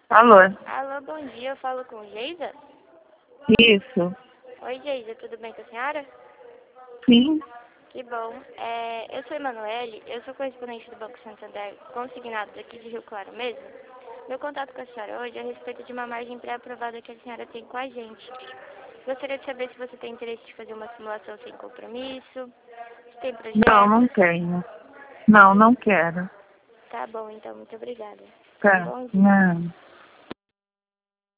Alô? Alô, bom dia, eu falo com Geisa? Isso. Oi, Geisa, tudo bem com a senhora? Sim. Que bom. Eu sou Emanuele, eu sou correspondente do Banco Santander, consignado daqui de Rio Claro mesmo. Meu contato com a senhora hoje é a respeito de uma margem pré-aprovada que a senhora tem com a gente. Gostaria de saber se você tem interesse de fazer uma simulação sem compromisso, se tem projetos. Não tenho. Não quero. Tá bom, então, muito obrigada. Tá. Bom dia. Não.